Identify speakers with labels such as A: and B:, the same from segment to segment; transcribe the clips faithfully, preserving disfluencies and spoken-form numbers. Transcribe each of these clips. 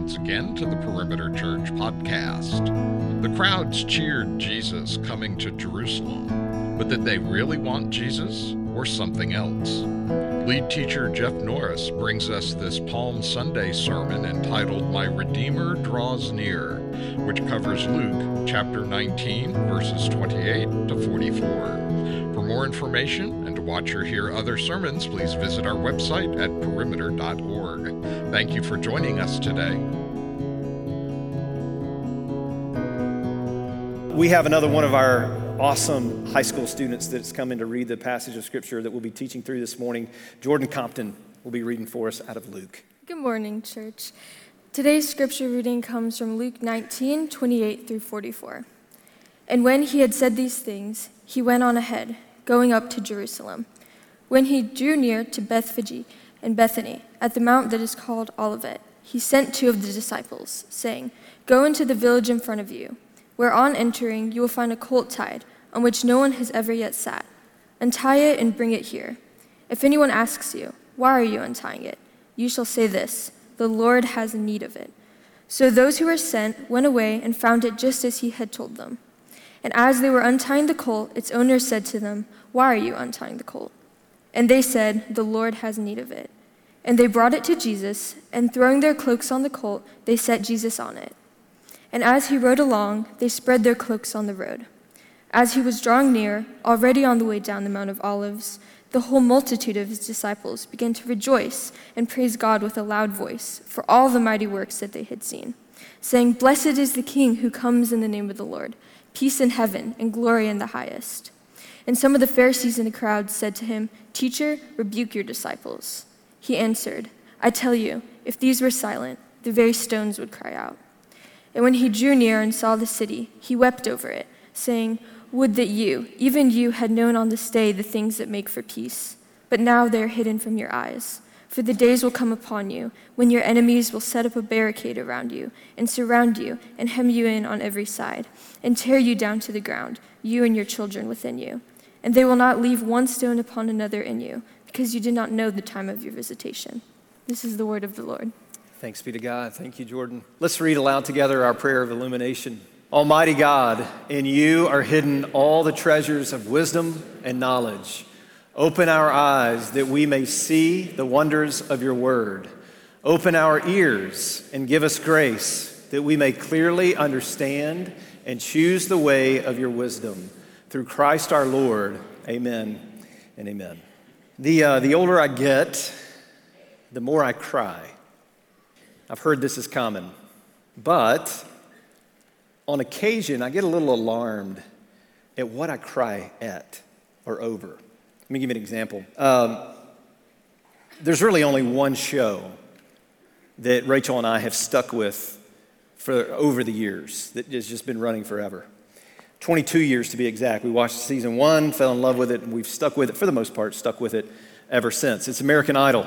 A: once again to the Perimeter Church podcast. The crowds cheered Jesus coming to Jerusalem, but did they really want Jesus or something else? Lead teacher Jeff Norris brings us this Palm Sunday sermon entitled My Redeemer Draws Near, which covers Luke chapter nineteen, verses twenty-eight to forty-four. For more information and to watch or hear other sermons, please visit our website at perimeter dot org. Thank you for joining us today.
B: We have another one of our awesome high school students that's coming to read the passage of Scripture that we'll be teaching through this morning. Jordan Compton will be reading for us out of Luke.
C: Good morning, church. Today's Scripture reading comes from Luke nineteen, twenty-eight through forty-four. And when he had said these things, he went on ahead, going up to Jerusalem. When he drew near to Bethphage and Bethany, at the mount that is called Olivet, he sent two of the disciples, saying, Go into the village in front of you, where on entering you will find a colt tied, on which no one has ever yet sat. Untie it and bring it here. If anyone asks you, Why are you untying it? You shall say this, The Lord has need of it. So those who were sent went away and found it just as he had told them. And as they were untying the colt, its owner said to them, Why are you untying the colt? And they said, The Lord has need of it. And they brought it to Jesus, and throwing their cloaks on the colt, they set Jesus on it. And as he rode along, they spread their cloaks on the road. As he was drawing near, already on the way down the Mount of Olives, the whole multitude of his disciples began to rejoice and praise God with a loud voice for all the mighty works that they had seen, saying, Blessed is the King who comes in the name of the Lord, peace in heaven and glory in the highest. And some of the Pharisees in the crowd said to him, Teacher, rebuke your disciples. He answered, I tell you, if these were silent, the very stones would cry out. And when he drew near and saw the city, he wept over it, saying, Would that you, even you, had known on this day the things that make for peace. But now they are hidden from your eyes. For the days will come upon you, when your enemies will set up a barricade around you, and surround you, and hem you in on every side, and tear you down to the ground, you and your children within you. And they will not leave one stone upon another in you, because you did not know the time of your visitation. This is the word of the Lord.
B: Thanks be to God. Thank you, Jordan. Let's read aloud together our prayer of illumination. Almighty God, in you are hidden all the treasures of wisdom and knowledge. Open our eyes that we may see the wonders of your word. Open our ears and give us grace that we may clearly understand and choose the way of your wisdom. Through Christ our Lord, amen and amen. The, uh, the older I get, the more I cry. I've heard this is common, but on occasion I get a little alarmed at what I cry at or over. Let me give you an example. Um, there's really only one show that Rachel and I have stuck with for over the years that has just been running forever. twenty-two years to be exact. We watched season one, fell in love with it, and we've stuck with it, for the most part, stuck with it ever since. It's American Idol.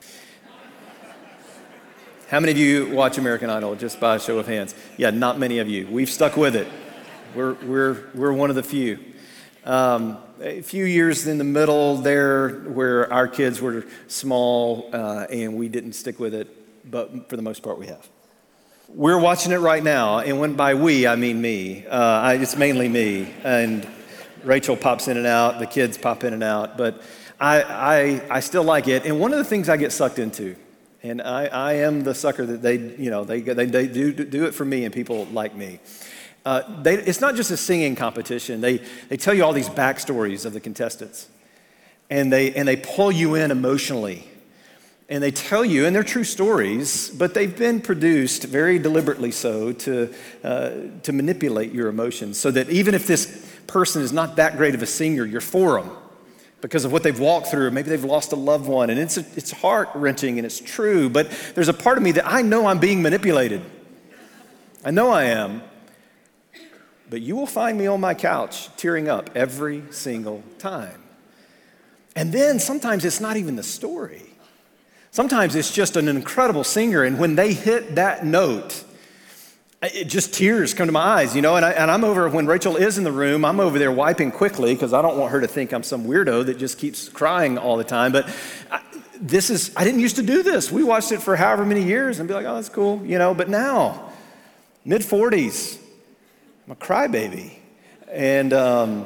B: How many of you watch American Idol, just by a show of hands? Yeah, not many of you. We've stuck with it. We're we're we're one of the few. Um, a few years in the middle there where our kids were small uh, and we didn't stick with it, but for the most part we have. We're watching it right now, and when by we, I mean me. Uh, I, it's mainly me, and Rachel pops in and out, the kids pop in and out, but I, I, I still like it. And one of the things I get sucked into, and I, I am the sucker that they, you know, they, they, they do, do it for me and people like me. Uh, they, it's not just a singing competition. They, they tell you all these backstories of the contestants, and they, and they pull you in emotionally. And they tell you, and they're true stories, but they've been produced very deliberately so to uh, to manipulate your emotions so that even if this person is not that great of a singer, you're for them because of what they've walked through. Maybe they've lost a loved one, and it's, it's heart-wrenching, and it's true, but there's a part of me that I know I'm being manipulated. I know I am, but you will find me on my couch tearing up every single time. And then sometimes it's not even the story. Sometimes it's just an incredible singer, and when they hit that note, it just tears come to my eyes, you know, and, I, and I'm over, when Rachel is in the room, I'm over there wiping quickly because I don't want her to think I'm some weirdo that just keeps crying all the time, but I, this is, I didn't used to do this. We watched it for however many years and be like, oh, that's cool, you know, but now, mid forties, I'm a crybaby. And um,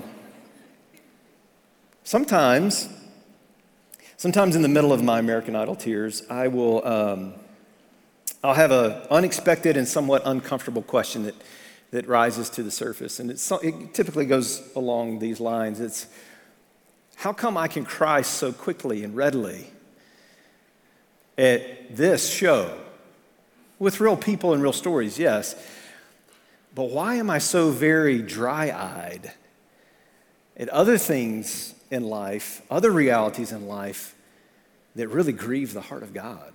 B: sometimes, sometimes in the middle of my American Idol tears, I will, um, I'll have an unexpected and somewhat uncomfortable question that, that rises to the surface. And it's, it typically goes along these lines. It's, how come I can cry so quickly and readily at this show with real people and real stories, yes, but why am I so very dry-eyed at other things in life, other realities in life that really grieve the heart of God?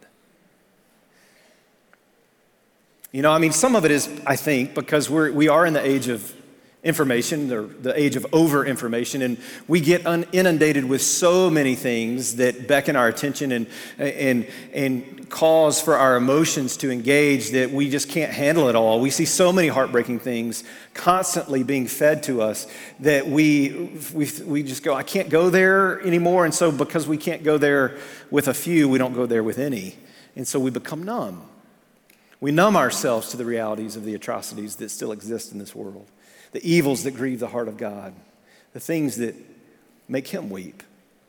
B: You know, I mean, some of it is, I think, because we're, we are in the age of information, the, the age of over-information, and we get un- inundated with so many things that beckon our attention and, and, and cause for our emotions to engage that we just can't handle it all. We see so many heartbreaking things constantly being fed to us that we, we, we just go, I can't go there anymore, and so because we can't go there with a few, we don't go there with any, and so we become numb. We numb ourselves to the realities of the atrocities that still exist in this world, the evils that grieve the heart of God, the things that make him weep.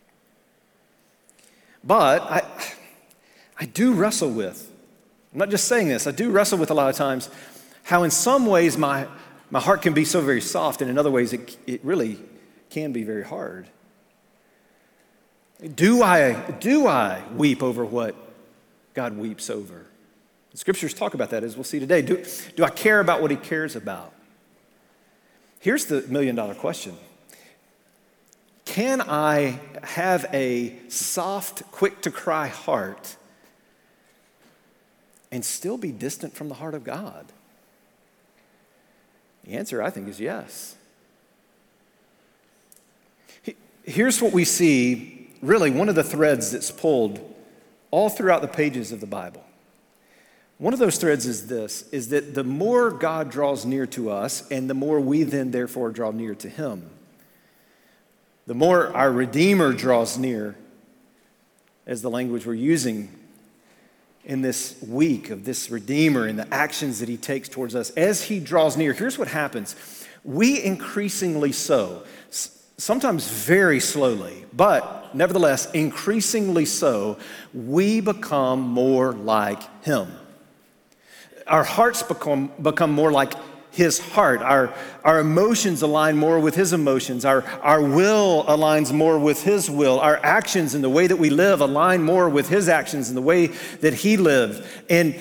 B: But I, I do wrestle with, I'm not just saying this, I do wrestle with a lot of times how in some ways my, my heart can be so very soft, and in other ways it, it really can be very hard. Do I, do I weep over what God weeps over? The scriptures talk about that, as we'll see today. Do, do I care about what he cares about? Here's the million dollar question. Can I have a soft, quick to cry heart and still be distant from the heart of God? The answer, I think, is yes. Here's what we see, really one of the threads that's pulled all throughout the pages of the Bible. One of those threads is this, is that the more God draws near to us and the more we then therefore draw near to him, the more our Redeemer draws near, as the language we're using in this week of this Redeemer and the actions that he takes towards us. As he draws near, here's what happens. We increasingly so, sometimes very slowly, but nevertheless increasingly so, we become more like him. Our hearts become, become more like his heart. Our, our emotions align more with his emotions. Our, our will aligns more with his will. Our actions and the way that we live align more with his actions and the way that he lived. And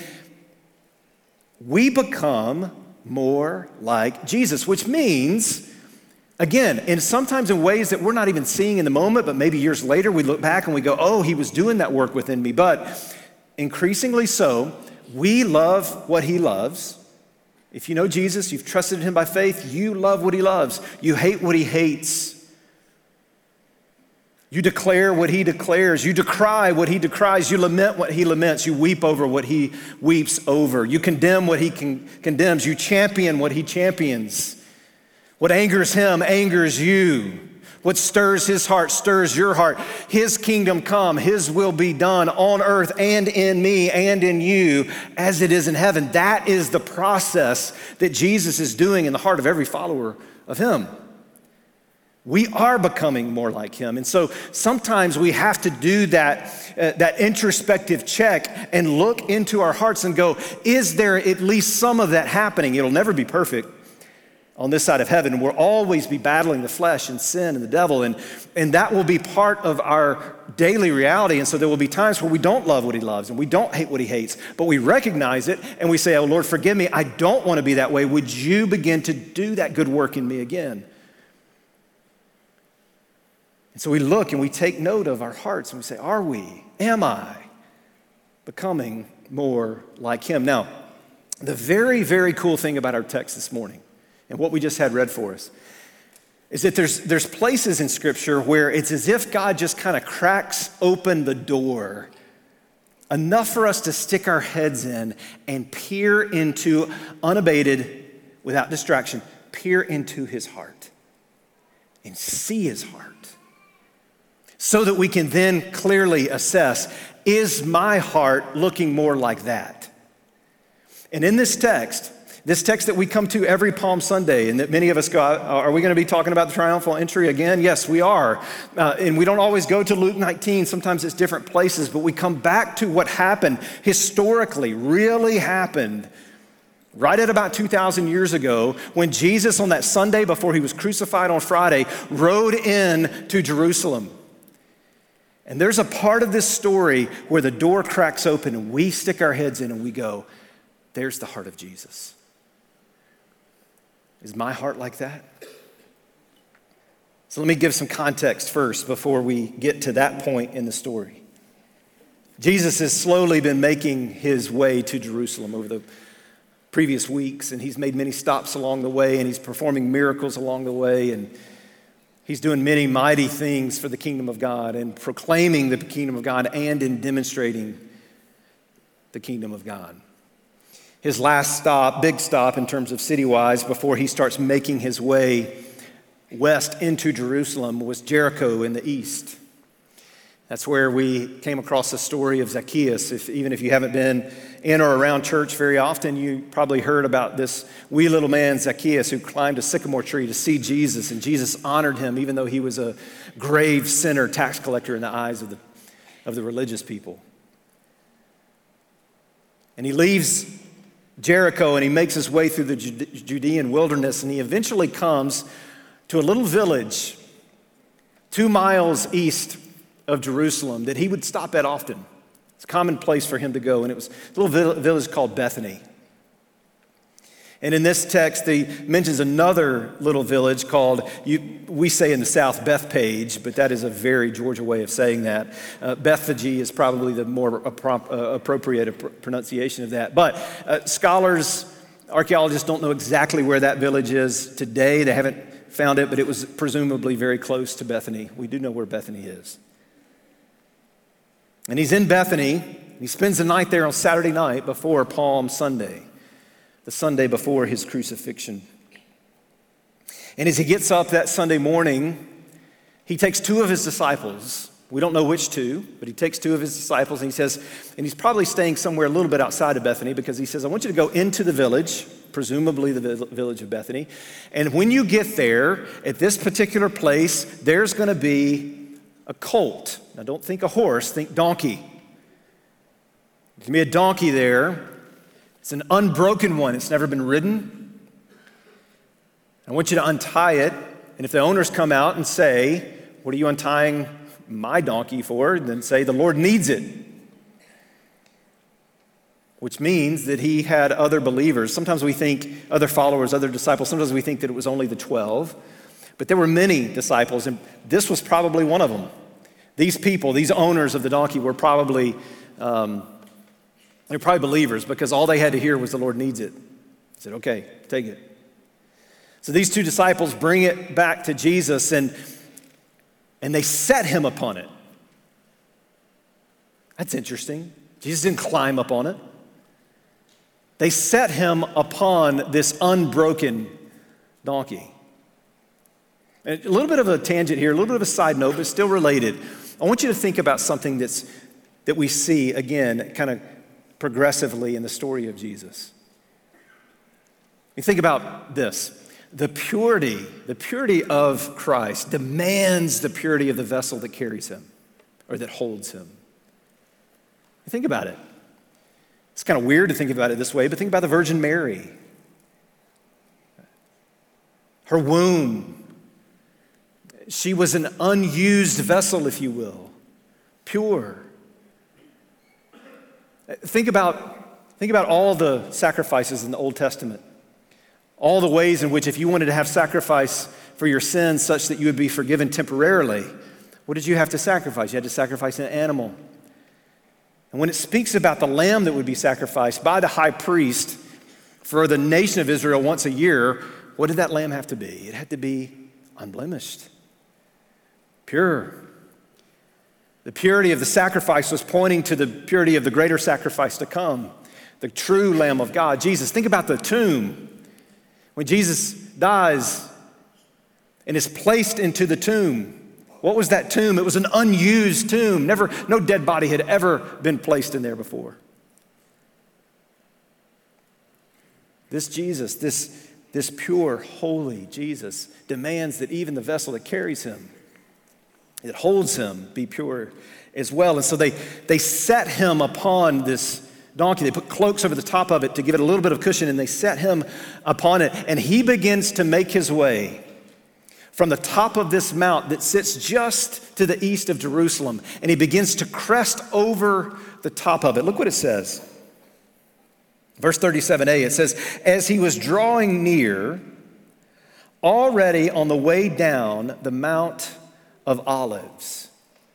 B: we become more like Jesus, which means, again, and sometimes in ways that we're not even seeing in the moment, but maybe years later we look back and we go, oh, he was doing that work within me. But increasingly so, we love what he loves. If you know Jesus, you've trusted him by faith, you love what he loves. You hate what he hates. You declare what he declares. You decry what he decries. You lament what he laments. You weep over what he weeps over. You condemn what he con- condemns. You champion what he champions. What angers him angers you. What stirs his heart stirs your heart. His kingdom come, his will be done on earth and in me and in you as it is in heaven. That is the process that Jesus is doing in the heart of every follower of him. We are becoming more like him. And so sometimes we have to do that, uh, that introspective check and look into our hearts and go, is there at least some of that happening? It'll never be perfect on this side of heaven. We'll always be battling the flesh and sin and the devil, and, and that will be part of our daily reality. And so there will be times where we don't love what he loves and we don't hate what he hates, but we recognize it and we say, oh Lord, forgive me, I don't want to be that way. Would you begin to do that good work in me again? And so we look and we take note of our hearts and we say, are we, am I becoming more like him? Now, the very, very cool thing about our text this morning and what we just had read for us is that there's, there's places in Scripture where it's as if God just kind of cracks open the door enough for us to stick our heads in and peer into, unabated, without distraction, peer into his heart and see his heart. so that we can then clearly assess, is my heart looking more like that? And in this text, this text that we come to every Palm Sunday, and that many of us go, are we going to be talking about the triumphal entry again? Yes, we are. Uh, and we don't always go to Luke nineteen. Sometimes it's different places, but we come back to what happened historically, really happened right at about two thousand years ago when Jesus, on that Sunday before he was crucified on Friday, rode in to Jerusalem. And there's a part of this story where the door cracks open and we stick our heads in and we go, there's the heart of Jesus. Is my heart like that? So let me give some context first before we get to that point in the story. Jesus has slowly been making his way to Jerusalem over the previous weeks, and he's made many stops along the way, and he's performing miracles along the way, and he's doing many mighty things for the kingdom of God and proclaiming the kingdom of God and in demonstrating the kingdom of God. His last stop, big stop in terms of city-wise, before he starts making his way west into Jerusalem, was Jericho in the east. That's where we came across the story of Zacchaeus. If, even if you haven't been in or around church very often, you probably heard about this wee little man, Zacchaeus, who climbed a sycamore tree to see Jesus, and Jesus honored him even though he was a grave sinner, tax collector in the eyes of the, of the religious people. And he leaves Jericho, and he makes his way through the Judean wilderness, and he eventually comes to a little village two miles east of Jerusalem that he would stop at often. It's a common place for him to go, and it was a little village called Bethany. And in this text, he mentions another little village called, you, we say in the South, Bethpage, but that is a very Georgia way of saying that. Uh, Bethphage is probably the more appro- uh, appropriate pr- pronunciation of that. But uh, scholars, archaeologists don't know exactly where that village is today. They haven't found it, but it was presumably very close to Bethany. We do know where Bethany is. And he's in Bethany. He spends the night there on Saturday night before Palm Sunday, the Sunday before his crucifixion. And as he gets up that Sunday morning, he takes two of his disciples. We don't know which two, but he takes two of his disciples and he says, and he's probably staying somewhere a little bit outside of Bethany, because he says, I want you to go into the village, presumably the village of Bethany. And when you get there, at this particular place, there's going to be a colt. Now don't think a horse, think donkey. There's going to be a donkey there. It's an unbroken one. It's never been ridden. I want you to untie it. And if the owners come out and say, what are you untying my donkey for? Then say, the Lord needs it. Which means that he had other believers. Sometimes we think other followers, other disciples. Sometimes we think that it was only the twelve. But there were many disciples, and this was probably one of them. These people, these owners of the donkey were probably... Um, They're probably believers, because all they had to hear was the Lord needs it. He said, okay, take it. So these two disciples bring it back to Jesus, and, and they set him upon it. That's interesting. Jesus didn't climb up on it. They set him upon this unbroken donkey. And a little bit of a tangent here, a little bit of a side note, but still related. I want you to think about something that's that we see, again, kind of progressively in the story of Jesus. You think about this. The purity, the purity of Christ demands the purity of the vessel that carries him or that holds him. Think about it. It's kind of weird to think about it this way, but think about the Virgin Mary. Her womb. She was an unused vessel, if you will, pure. Think about, think about all the sacrifices in the Old Testament. All the ways in which if you wanted to have sacrifice for your sins such that you would be forgiven temporarily, what did you have to sacrifice? You had to sacrifice an animal. And when it speaks about the lamb that would be sacrificed by the high priest for the nation of Israel once a year, what did that lamb have to be? It had to be unblemished, pure. The purity of the sacrifice was pointing to the purity of the greater sacrifice to come, the true Lamb of God, Jesus. Think about the tomb. When Jesus dies and is placed into the tomb, What was that tomb? It was an unused tomb. Never, no dead body had ever been placed in there before. This Jesus, this, this pure, holy Jesus demands that even the vessel that carries him, that holds him, be pure as well. And so they, they set him upon this donkey. They put cloaks over the top of it to give it a little bit of cushion, and they set him upon it. And he begins to make his way from the top of this mount that sits just to the east of Jerusalem, and he begins to crest over the top of it. Look what it says. Verse thirty-seven a, it says, as he was drawing near, already on the way down the Mount of Olives.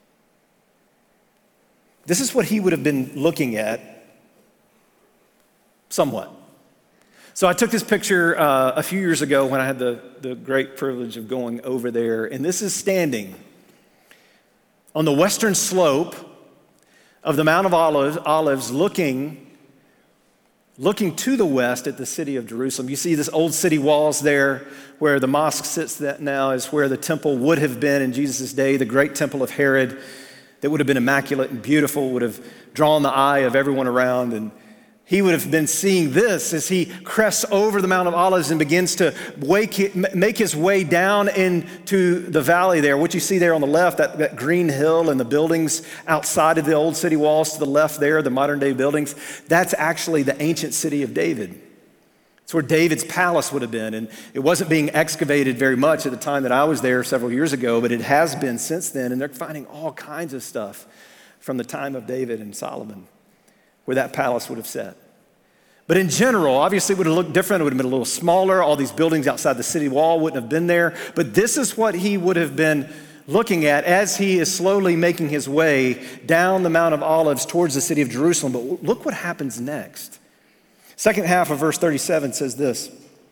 B: This is what he would have been looking at somewhat. So I took this picture uh, a few years ago when I had the, the great privilege of going over there, and this is standing on the western slope of the Mount of Olives, Olives looking, looking to the west at the city of Jerusalem. You see this old city walls there where the mosque sits that now is where the temple would have been in Jesus' day, the great temple of Herod that would have been immaculate and beautiful, would have drawn the eye of everyone around. And he would have been seeing this as he crests over the Mount of Olives and begins to wake, make his way down into the valley there. What you see there on the left, that, that green hill and the buildings outside of the old city walls to the left there, the modern day buildings, that's actually the ancient city of David. It's where David's palace would have been. And it wasn't being excavated very much at the time that I was there several years ago, but it has been since then. And they're finding all kinds of stuff from the time of David and Solomon, where that palace would have sat. But in general, obviously it would have looked different. It would have been a little smaller. All these buildings outside the city wall wouldn't have been there. But this is what he would have been looking at as he is slowly making his way down the Mount of Olives towards the city of Jerusalem. But look what happens next. Second half of verse thirty-seven says this.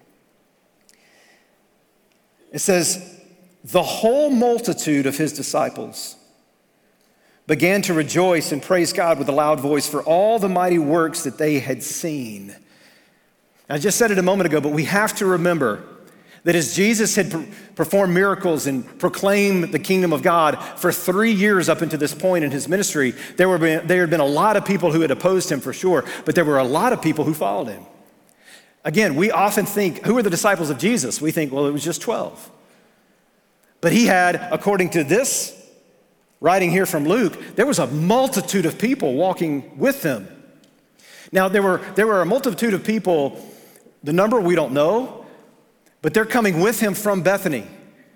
B: It says, the whole multitude of his disciples began to rejoice and praise God with a loud voice for all the mighty works that they had seen. I just said it a moment ago, but we have to remember that as Jesus had performed miracles and proclaimed the kingdom of God for three years up until this point in his ministry, there, were, there had been a lot of people who had opposed him for sure, but there were a lot of people who followed him. Again, we often think, who are the disciples of Jesus? We think, well, it was just twelve. But he had, according to this writing here from Luke, there was a multitude of people walking with him. Now, there were, there were a multitude of people, the number we don't know, but they're coming with him from Bethany.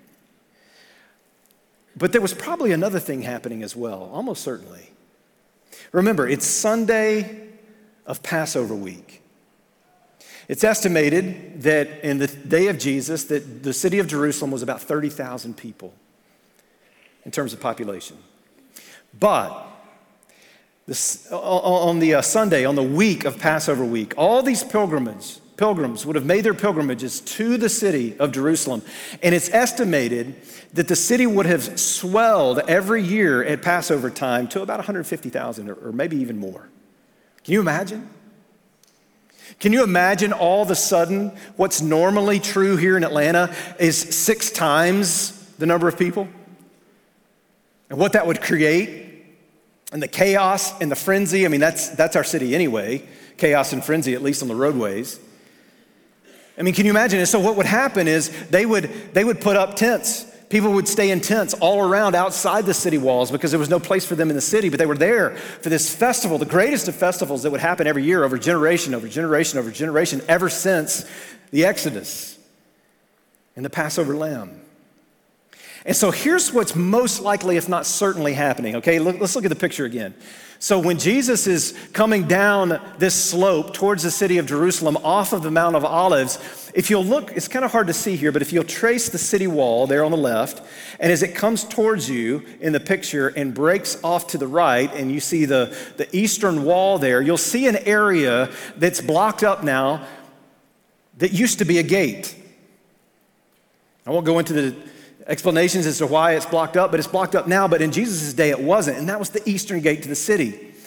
B: But there was probably another thing happening as well, almost certainly. Remember, it's Sunday of Passover week. It's estimated that in the day of Jesus, that the city of Jerusalem was about thirty thousand people in terms of population. But this, on the uh, Sunday, on the week of Passover week, all these pilgrims, pilgrims would have made their pilgrimages to the city of Jerusalem. And it's estimated that the city would have swelled every year at Passover time to about one hundred fifty thousand or, or maybe even more. Can you imagine? Can you imagine all of a sudden what's normally true here in Atlanta is six times the number of people? And what that would create, and the chaos and the frenzy. I mean, that's that's our city anyway, chaos and frenzy, at least on the roadways. I mean, can you imagine? And so what would happen is they would they would put up tents. People would stay in tents all around outside the city walls because there was no place for them in the city, but they were there for this festival, the greatest of festivals that would happen every year over generation, over generation, over generation, ever since the Exodus and the Passover lamb. And so here's what's most likely, if not certainly, happening, okay? Look, let's look at the picture again. So when Jesus is coming down this slope towards the city of Jerusalem off of the Mount of Olives, if you'll look, it's kind of hard to see here, but if you'll trace the city wall there on the left, and as it comes towards you in the picture and breaks off to the right, and you see the, the eastern wall there, you'll see an area that's blocked up now that used to be a gate. I won't go into the explanations as to why it's blocked up, but it's blocked up now, but in Jesus' day it wasn't, and that was the eastern gate to the city.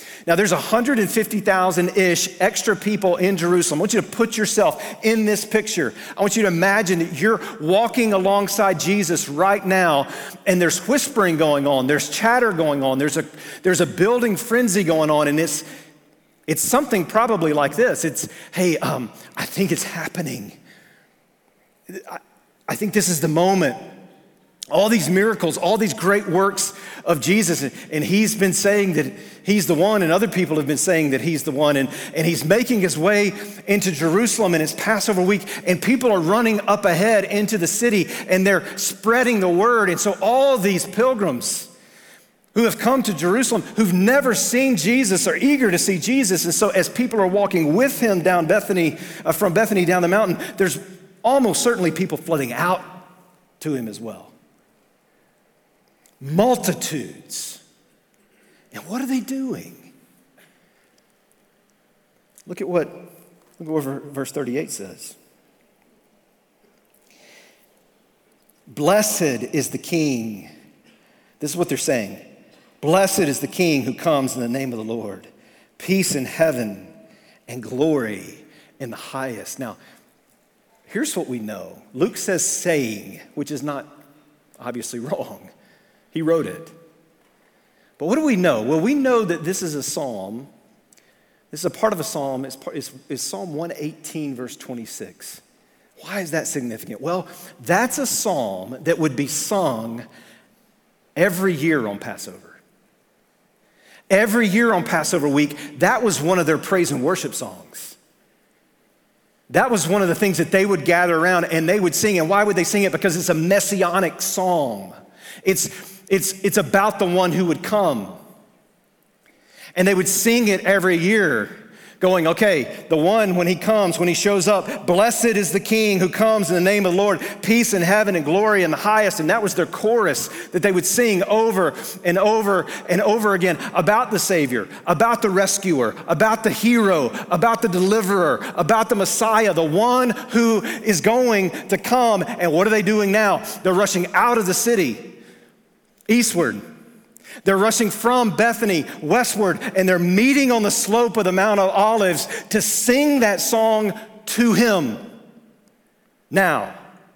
B: Now, there's one hundred fifty thousand-ish extra people in Jerusalem. I want you to put yourself in this picture. I want you to imagine that you're walking alongside Jesus right now, and there's whispering going on, there's chatter going on, there's a, there's a building frenzy going on, and it's, it's something probably like this. It's, hey, um, I think it's happening. I, I think this is the moment. All these miracles, all these great works of Jesus, and he's been saying that he's the one, and other people have been saying that he's the one, and, and he's making his way into Jerusalem, and it's Passover week, and people are running up ahead into the city, and they're spreading the word. And so all these pilgrims who have come to Jerusalem, who've never seen Jesus, are eager to see Jesus. And so as people are walking with him down Bethany, uh, from Bethany down the mountain, there's almost certainly people flooding out to him as well. Multitudes. And what are they doing? Look at what, look at what verse thirty-eight says. Blessed is the King. This is what they're saying. Blessed is the King who comes in the name of the Lord. Peace in heaven and glory in the highest. Now, here's what we know. Luke says saying, which is not obviously wrong. He wrote it. But what do we know? Well, we know that this is a psalm. This is a part of a psalm. It's, part, it's, it's Psalm one eighteen, verse twenty-six. Why is that significant? Well, that's a psalm that would be sung every year on Passover. Every year on Passover week, that was one of their praise and worship songs. That was one of the things that they would gather around and they would sing. And why would they sing it? Because it's a messianic song. It's, it's, it's about the one who would come. And they would sing it every year, going, okay, the one, when he comes, when he shows up, blessed is the King who comes in the name of the Lord, peace in heaven and glory in the highest. And that was their chorus that they would sing over and over and over again about the Savior, about the rescuer, about the hero, about the deliverer, about the Messiah, the one who is going to come. And what are they doing now? They're rushing out of the city, eastward. They're rushing from Bethany westward, and they're meeting on the slope of the Mount of Olives to sing that song to him. Now,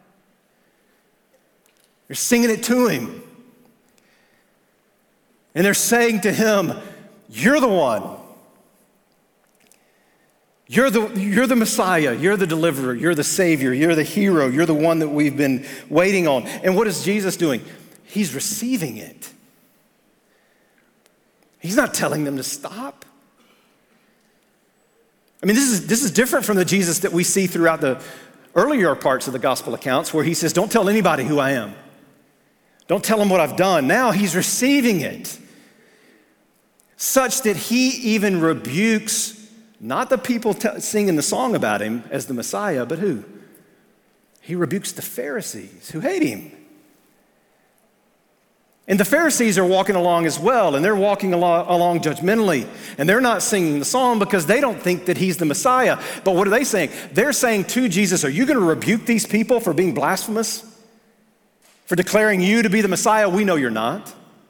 B: they're singing it to him. And they're saying to him, you're the one. You're the, you're the Messiah. You're the deliverer. You're the Savior. You're the hero. You're the one that we've been waiting on. And what is Jesus doing? He's receiving it. He's not telling them to stop. I mean, this is, this is different from the Jesus that we see throughout the earlier parts of the gospel accounts where he says, don't tell anybody who I am. Don't tell them what I've done. Now he's receiving it, such that he even rebukes not the people t- singing the song about him as the Messiah, but who? He rebukes the Pharisees who hate him. And the Pharisees are walking along as well, and they're walking along, along judgmentally, and they're not singing the song because they don't think that he's the Messiah. But what are they saying? They're saying to Jesus, are you going to rebuke these people for being blasphemous? For declaring you to be the Messiah? We know you're not.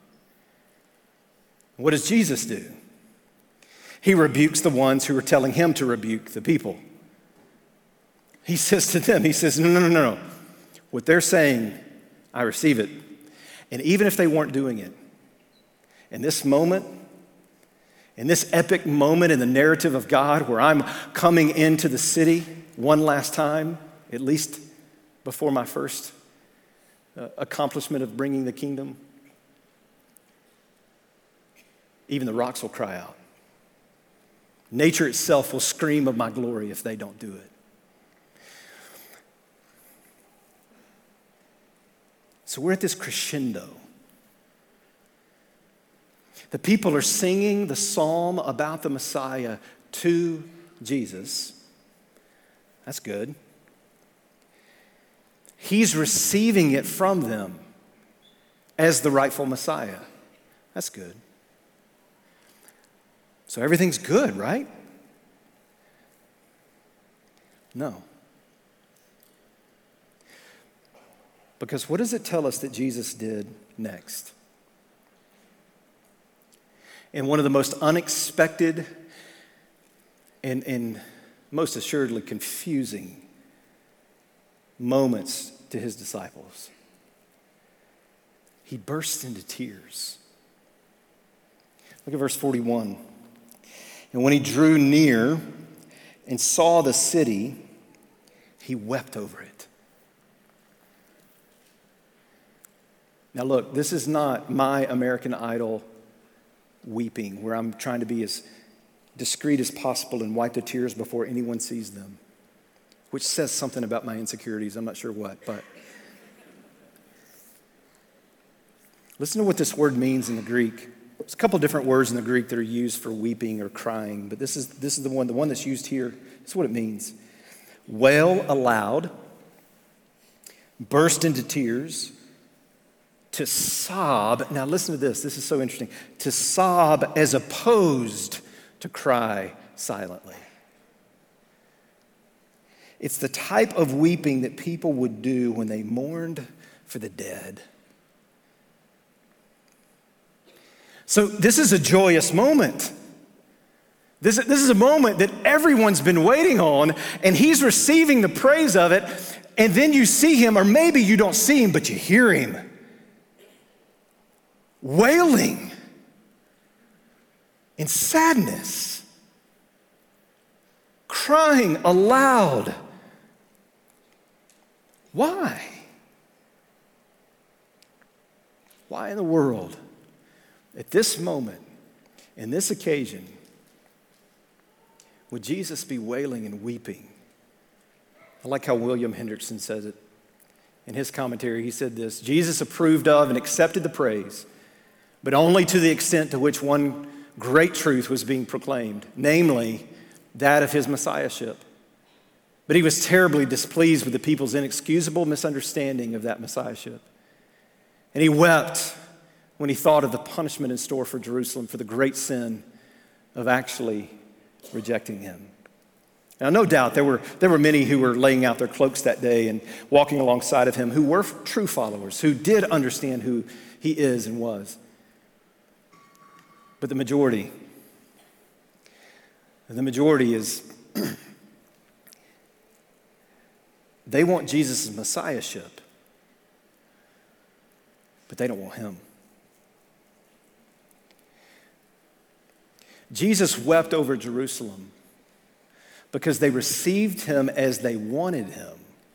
B: What does Jesus do? He rebukes the ones who are telling him to rebuke the people. He says to them, he says, no, no, no, no. What they're saying, I receive it. And even if they weren't doing it, in this moment, in this epic moment in the narrative of God where I'm coming into the city one last time, at least before my first uh, accomplishment of bringing the kingdom, even the rocks will cry out. Nature itself will scream of my glory if they don't do it. So we're at this crescendo. The people are singing the psalm about the Messiah to Jesus. That's good. He's receiving it from them as the rightful Messiah. That's good. So everything's good, right? No. Because what does it tell us that Jesus did next? in one of the most unexpected and, and most assuredly confusing moments to his disciples. He burst into tears. Look at verse forty-one. And when he drew near and saw the city, he wept over it. Now look, this is not my American Idol weeping, where I'm trying to be as discreet as possible and wipe the tears before anyone sees them, which says something about my insecurities. I'm not sure what, but listen to what this word means in the Greek. There's a couple different words in the Greek that are used for weeping or crying, but this is this is the one, the one that's used here. This is what it means. Wail aloud, burst into tears, to sob. Now listen to this, this is so interesting. To sob as opposed to cry silently. It's the type of weeping that people would do when they mourned for the dead. So this is a joyous moment. This, this is a moment that everyone's been waiting on, and he's receiving the praise of it, and then you see him, or maybe you don't see him, but you hear him wailing in sadness, crying aloud. Why? Why in the world, at this moment, in this occasion, would Jesus be wailing and weeping? I like how William Hendrickson says it. In his commentary, he said this: Jesus approved of and accepted the praise, but only to the extent to which one great truth was being proclaimed, namely that of his messiahship. But he was terribly displeased with the people's inexcusable misunderstanding of that messiahship. And he wept when he thought of the punishment in store for Jerusalem for the great sin of actually rejecting him. Now, no doubt there were, there were many who were laying out their cloaks that day and walking alongside of him who were true followers, who did understand who he is and was. But the majority, the majority is, they want Jesus' messiahship, but they don't want him. Jesus wept over Jerusalem because they received him as they wanted him,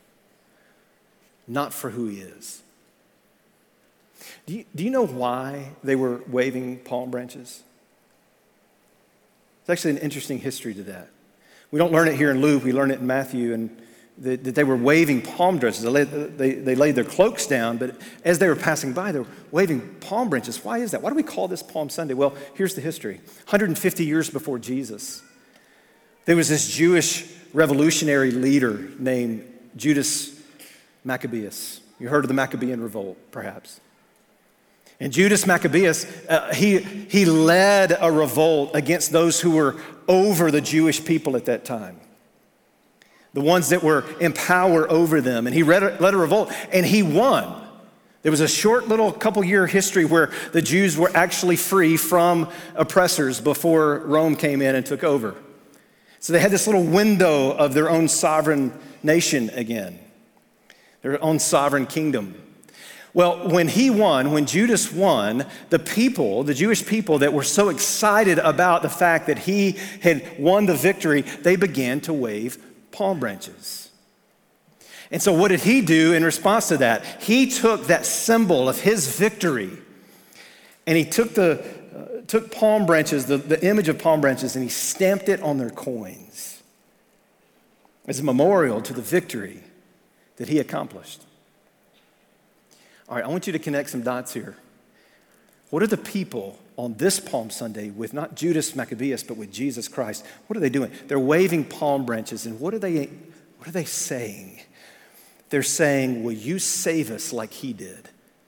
B: not for who he is. Do you, do you know why they were waving palm branches? It's actually an interesting history to that. We don't learn it here in Luke, we learn it in Matthew, and that they were waving palm branches. They laid, they, they laid their cloaks down, but as they were passing by, they were waving palm branches. Why is that? Why do we call this Palm Sunday? Well, here's the history. one hundred fifty years before Jesus, there was this Jewish revolutionary leader named Judas Maccabeus. You heard of the Maccabean revolt, perhaps. And Judas Maccabeus, uh, he, he led a revolt against those who were over the Jewish people at that time, the ones that were in power over them. And he led a, led a revolt, and he won. There was a short little couple year history where the Jews were actually free from oppressors before Rome came in and took over. So they had this little window of their own sovereign nation again, their own sovereign kingdom. Well, when he won, when Judas won, the people, the Jewish people that were so excited about the fact that he had won the victory, they began to wave palm branches. And so what did he do in response to that? He took that symbol of his victory, and he took the uh, took palm branches, the, the image of palm branches, and he stamped it on their coins as a memorial to the victory that he accomplished. All right, I want you to connect some dots here. What are the people on this Palm Sunday with not Judas Maccabeus, but with Jesus Christ? What are they doing? They're waving palm branches, and what are they, what are they saying? They're saying, will you save us like he did?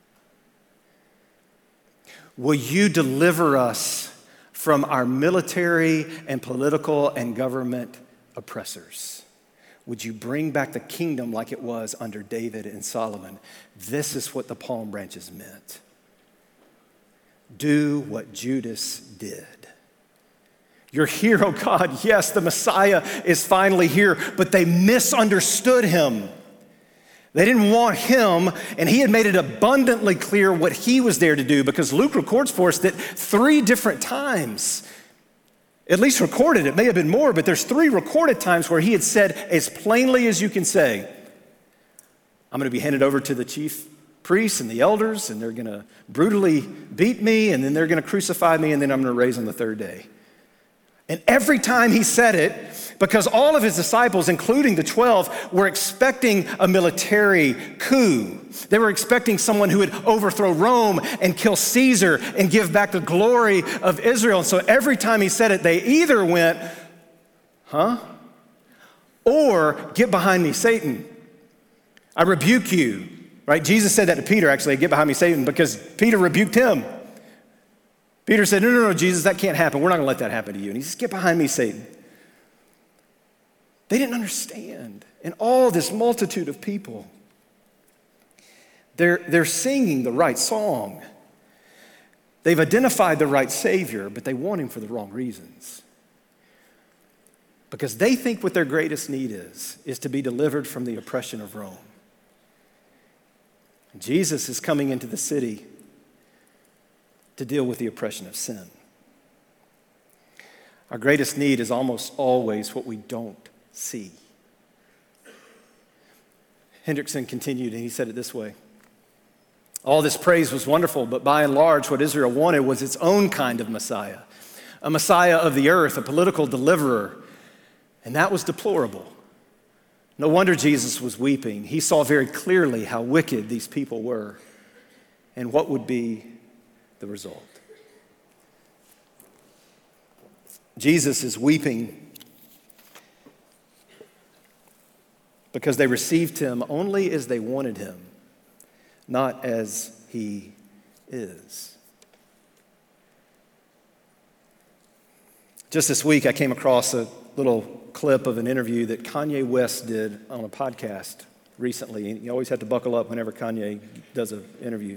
B: Will you deliver us from our military and political and government oppressors? Would you bring back the kingdom like it was under David and Solomon? This is what the palm branches meant. do what Judas did. You're here, oh God. Yes, the Messiah is finally here, but they misunderstood him. They didn't want him, and he had made it abundantly clear what he was there to do, because Luke records for us that three different times, at least recorded, it may have been more, but there's three recorded times where he had said as plainly as you can say, I'm going to be handed over to the chief priests and the elders, and they're going to brutally beat me, and then they're going to crucify me, and then I'm going to raise on the third day. And every time he said it, because all of his disciples, including the twelve, were expecting a military coup. They were expecting someone who would overthrow Rome and kill Caesar and give back the glory of Israel. And so every time he said it, they either went, huh? Or, get behind me, Satan. I rebuke you, right? Jesus said that to Peter, actually, get behind me, Satan, because Peter rebuked him. Peter said, no, no, no, Jesus, that can't happen. We're not going to let that happen to you. And he says, get behind me, Satan. They didn't understand. And all this multitude of people, they're, they're singing the right song. They've identified the right Savior, but they want him for the wrong reasons. Because they think what their greatest need is, is to be delivered from the oppression of Rome. Jesus is coming into the city to deal with the oppression of sin. Our greatest need is almost always what we don't see. Hendrickson continued, and he said it this way. All this praise was wonderful, but by and large, what Israel wanted was its own kind of Messiah, a Messiah of the earth, a political deliverer, and that was deplorable. No wonder Jesus was weeping. He saw very clearly how wicked these people were and what would be the result. Jesus is weeping because they received him only as they wanted him, not as he is. Just this week, I came across a little clip of an interview that Kanye West did on a podcast recently. You always have to buckle up whenever Kanye does an interview.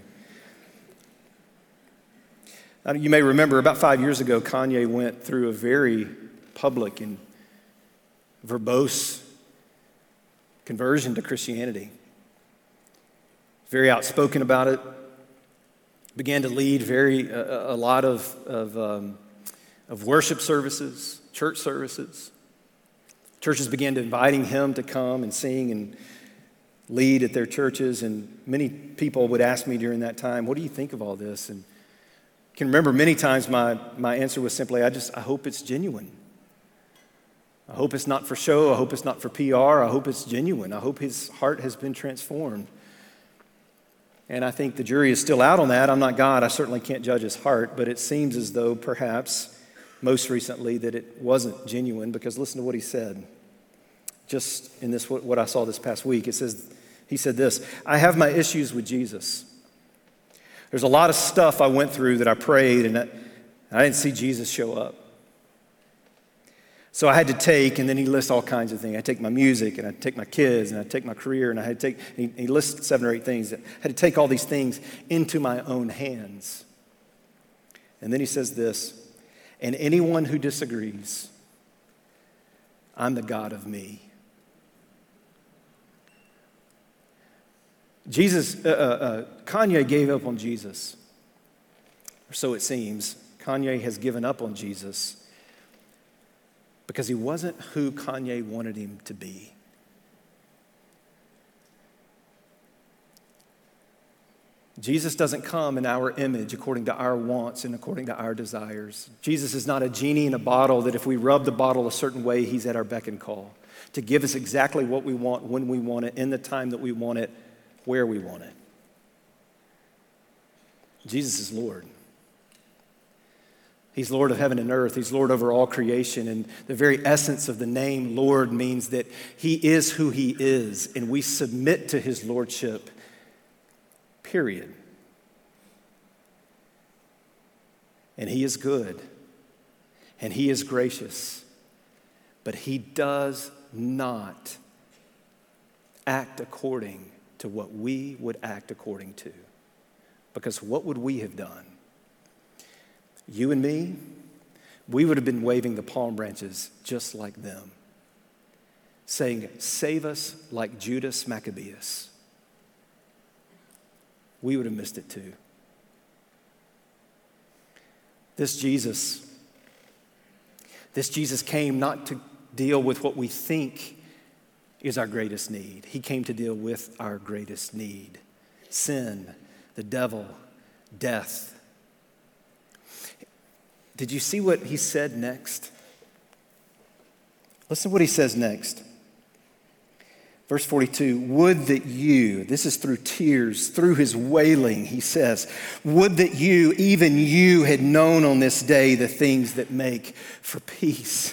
B: Now, you may remember about five years ago, Kanye went through a very public and verbose conversion to Christianity. Very outspoken about it. Began to lead very a, a lot of of, um, of worship services, church services. Churches began to inviting him to come and sing and lead at their churches, and many people would ask me during that time, "What do you think of all this?" And I can remember many times my, my answer was simply, I just, I hope it's genuine. I hope it's not for show. I hope it's not for P R. I hope it's genuine. I hope his heart has been transformed. And I think the jury is still out on that. I'm not God. I certainly can't judge his heart, but it seems as though perhaps most recently that it wasn't genuine, because listen to what he said. Just in this, what I saw this past week, it says, he said this, I have my issues with Jesus. There's a lot of stuff I went through that I prayed and I, I didn't see Jesus show up. So I had to take, and then he lists all kinds of things. I take my music, and I take my kids, and I take my career, and I had to take, he, he lists seven or eight things. I had to take all these things into my own hands. And then he says this, and anyone who disagrees, I'm the God of me. Jesus, uh, uh, Kanye gave up on Jesus, or so it seems. Kanye has given up on Jesus because he wasn't who Kanye wanted him to be. Jesus doesn't come in our image according to our wants and according to our desires. Jesus is not a genie in a bottle that if we rub the bottle a certain way, he's at our beck and call to give us exactly what we want, when we want it, in the time that we want it, where we want it. Jesus is Lord. He's Lord of heaven and earth. He's Lord over all creation. And the very essence of the name Lord means that he is who he is, and we submit to his lordship, period. And he is good, and he is gracious, but he does not act according to what we would act according to. Because what would we have done you and me, we would have been waving the palm branches just like them, saying, save us like Judas Maccabeus. We would have missed it too. This Jesus, this Jesus came not to deal with what we think is our greatest need. He came to deal with our greatest need: sin, the devil, death. Did you see what he said next? Listen to what he says next. Verse forty-two, would that you, this is through tears, through his wailing, he says, would that you, even you, had known on this day the things that make for peace.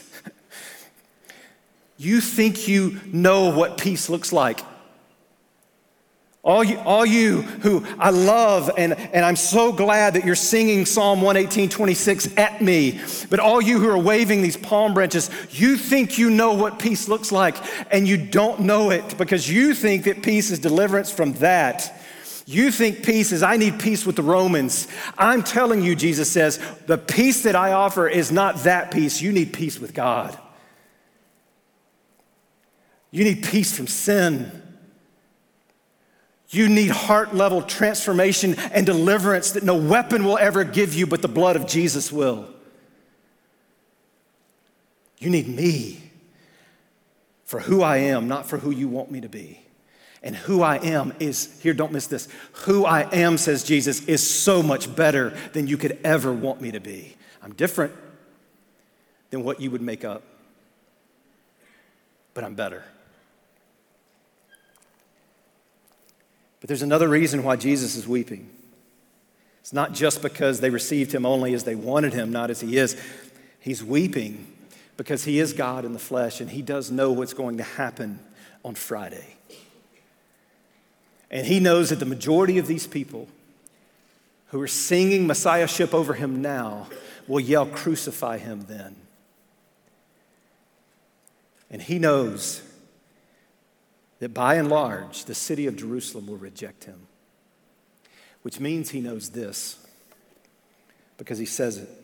B: You think you know what peace looks like. All you, all you who I love, and, and I'm so glad that you're singing Psalm one eighteen, twenty-six at me, but all you who are waving these palm branches, you think you know what peace looks like, and you don't know it because you think that peace is deliverance from that. You think peace is, I need peace with the Romans. I'm telling you, Jesus says, the peace that I offer is not that peace. You need peace with God. You need peace from sin. You need heart-level transformation and deliverance that no weapon will ever give you, but the blood of Jesus will. You need me for who I am, not for who you want me to be. And who I am is, here, don't miss this, who I am, says Jesus, is so much better than you could ever want me to be. I'm different than what you would make up, but I'm better. But there's another reason why Jesus is weeping. It's not just because they received him only as they wanted him, not as he is. He's weeping because he is God in the flesh, and he does know what's going to happen on Friday. And he knows that the majority of these people who are singing messiahship over him now will yell, crucify him then. And he knows that by and large, the city of Jerusalem will reject him. Which means he knows this, because he says it.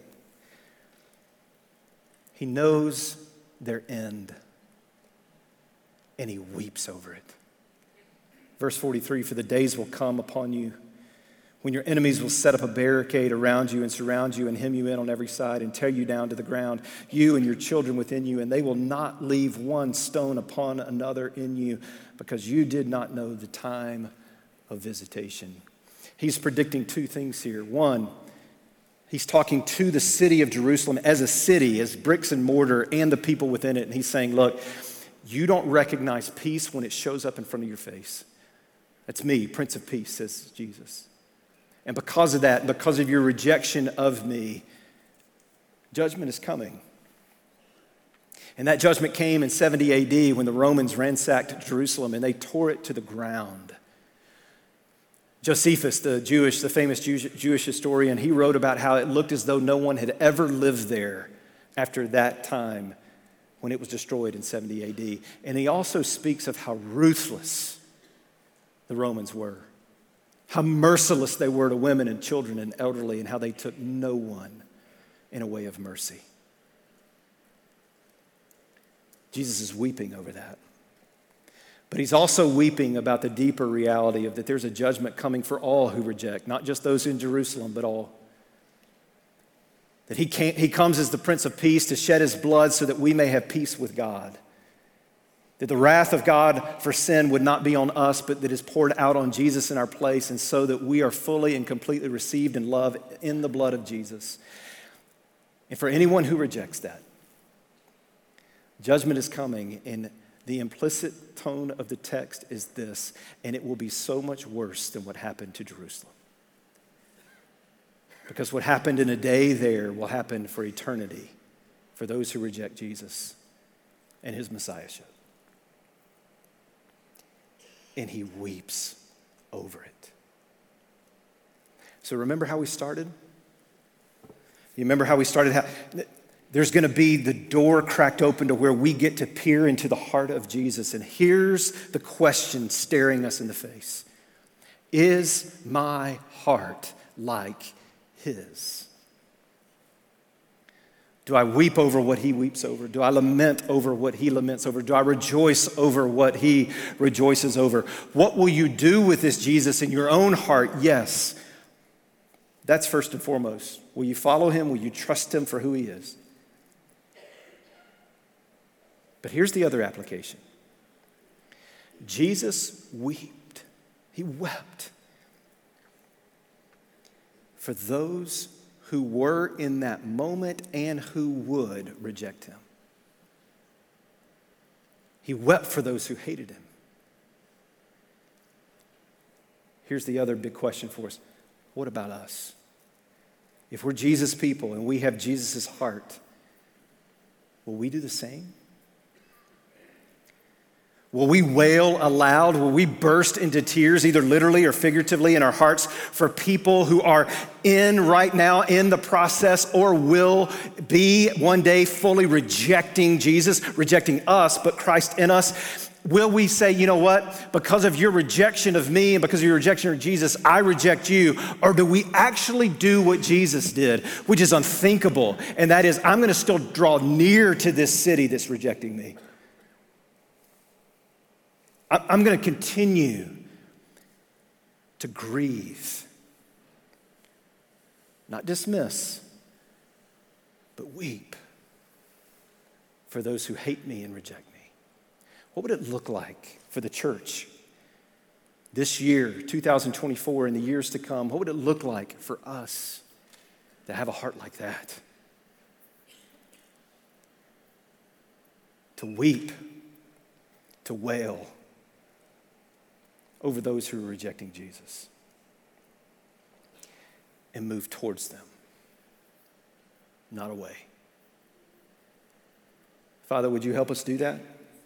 B: He knows their end, and he weeps over it. Verse forty-three, for the days will come upon you when your enemies will set up a barricade around you and surround you and hem you in on every side and tear you down to the ground, you and your children within you, and they will not leave one stone upon another in you because you did not know the time of visitation. He's predicting two things here. One, he's talking to the city of Jerusalem as a city, as bricks and mortar, and the people within it, and he's saying, look, you don't recognize peace when it shows up in front of your face. That's me, Prince of Peace, says Jesus. And because of that, because of your rejection of me, judgment is coming. And that judgment came in seventy A D when the Romans ransacked Jerusalem and they tore it to the ground. Josephus, the Jewish, the famous Jewish historian, he wrote about how it looked as though no one had ever lived there after that time when it was destroyed in seventy A D. And he also speaks of how ruthless the Romans were. How merciless they were to women and children and elderly, and how they took no one in a way of mercy. Jesus is weeping over that. But he's also weeping about the deeper reality of that there's a judgment coming for all who reject, not just those in Jerusalem, but all. That he can't, he comes as the Prince of Peace to shed his blood so that we may have peace with God. That the wrath of God for sin would not be on us, but that is poured out on Jesus in our place, and so that we are fully and completely received in love in the blood of Jesus. And for anyone who rejects that, judgment is coming, and the implicit tone of the text is this, and it will be so much worse than what happened to Jerusalem. Because what happened in a day there will happen for eternity for those who reject Jesus and his messiahship. And he weeps over it. So remember how we started? You remember how we started? How, there's going to be the door cracked open to where we get to peer into the heart of Jesus. And here's the question staring us in the face. Is my heart like his? Do I weep over what he weeps over? Do I lament over what he laments over? Do I rejoice over what he rejoices over? What will you do with this Jesus in your own heart? Yes. That's first and foremost. Will you follow him? Will you trust him for who he is? But here's the other application. Jesus wept. He wept for those who were in that moment and who would reject him. He wept for those who hated him. Here's the other big question for us. What about us? If we're Jesus people and we have Jesus' heart, will we do the same? Will we wail aloud? Will we burst into tears, either literally or figuratively in our hearts, for people who are in right now in the process or will be one day fully rejecting Jesus, rejecting us, but Christ in us? Will we say, you know what, because of your rejection of me and because of your rejection of Jesus, I reject you? Or do we actually do what Jesus did, which is unthinkable, and that is, I'm going to still draw near to this city that's rejecting me. I'm going to continue to grieve, not dismiss, but weep for those who hate me and reject me. What would it look like for the church this year, two thousand twenty-four, and the years to come? What would it look like for us to have a heart like that? To weep, to wail over those who are rejecting Jesus and move towards them, not away. Father, would you help us do that?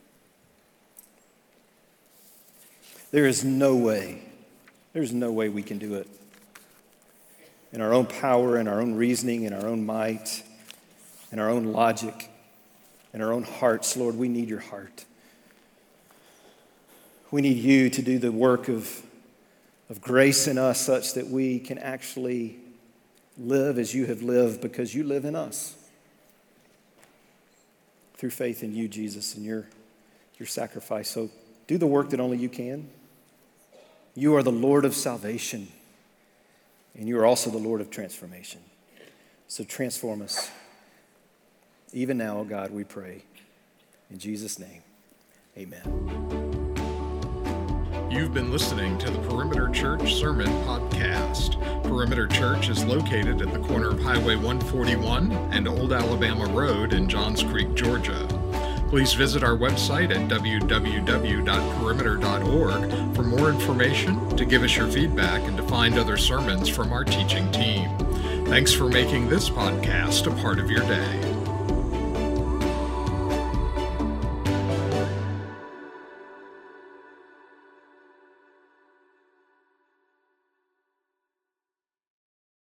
B: There is no way, there's no way we can do it in our own power, in our own reasoning, in our own might, in our own logic, in our own hearts. Lord, we need your heart. We need you to do the work of, of grace in us such that we can actually live as you have lived because you live in us. Through faith in you, Jesus, and your, your sacrifice. So do the work that only you can. You are the Lord of salvation, and you are also the Lord of transformation. So transform us. Even now, oh God, we pray. In Jesus' name, amen.
A: You've been listening to the Perimeter Church Sermon Podcast. Perimeter Church is located at the corner of Highway one forty-one and Old Alabama Road in Johns Creek, Georgia. Please visit our website at w w w dot perimeter dot org for more information, to give us your feedback, and to find other sermons from our teaching team. Thanks for making this podcast a part of your day.